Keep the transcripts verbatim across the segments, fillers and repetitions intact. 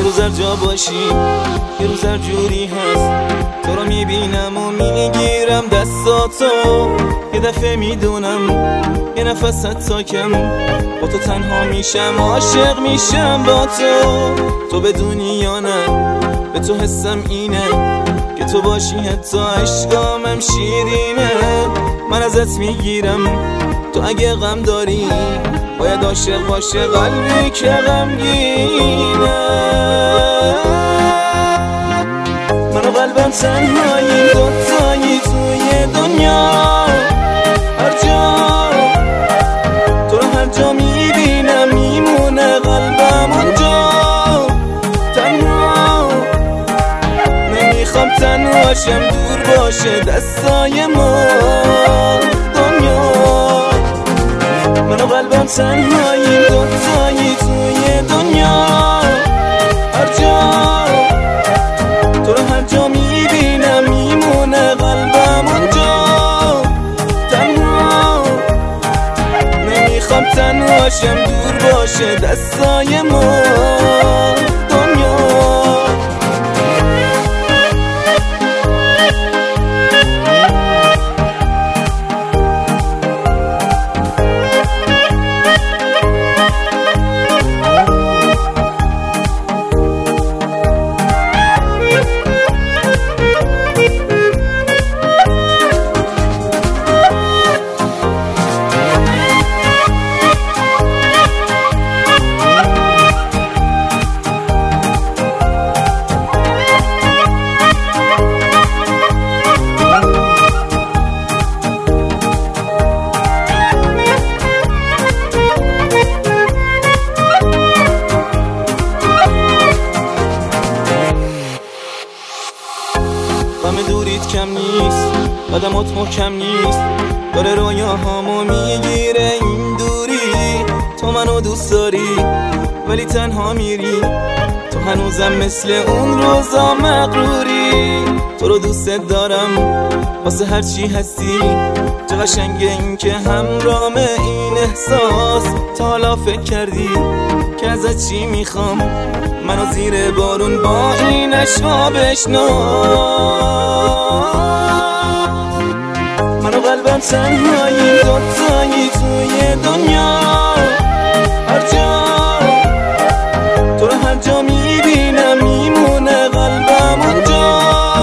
یه روز هر جا باشی یه روز هر جوری هست تو رو میبینم و میگیرم دستاتو، یه دفعه میدونم یه نفس حتی کم با تو تنها میشم، عاشق میشم با تو. تو بدونی یا نه به تو حسم اینه که تو باشی حتی عشقامم شیرینه. من ازت میگیرم تو اگه غم داری باید عاشق باشه قلبی که غمگینه. من و قلبم تنهاییم دوتایی توی دنیا، هر جا تو رو هر جا میبینم میمونه قلبم اونجا. تنها نمیخوام تنهاشم دور باشه دستای ما دنیا. من و قلبم تنهاییم دوتایی توی دنیا، هر جا تو رو هر جا میبینم میمونه قلبم اونجا. تنها نمیخوام تنهاشم دور باشه دستای ما دنیا. غم دوریت کم نیست، قدمات محکم نیست، داره رویاهامو میگیره این دوری. تو منو دوست داری ولی تنها میری، تو هنوزم مثل اون روزا مغروری. تو رو دوست دارم واسه هر چی هستی، چه قشنگه این که همرام این احساس. تا حالا فکر کردی که ازت چی میخوام، منو زیر بارون با این اشوا بشناس. منو قلبم تنهاییم دوتایی توی دنیا، هر جا تو رو هر جا میبینم میمونه قلبم اونجا.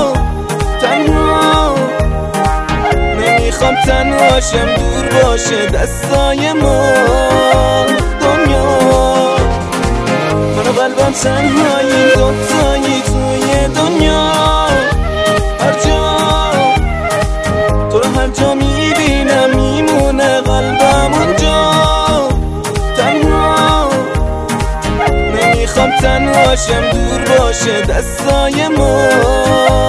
تنها نمیخوام تنهاشم دور باشه دستای ما دنیا. منو قلبم تنهاییم دوتایی توی دنیا، هر جا تو رو هر جا میبینم میمونه قلبم اونجا. تنها نمیخوام تنهاشم دور باشه دستای ما.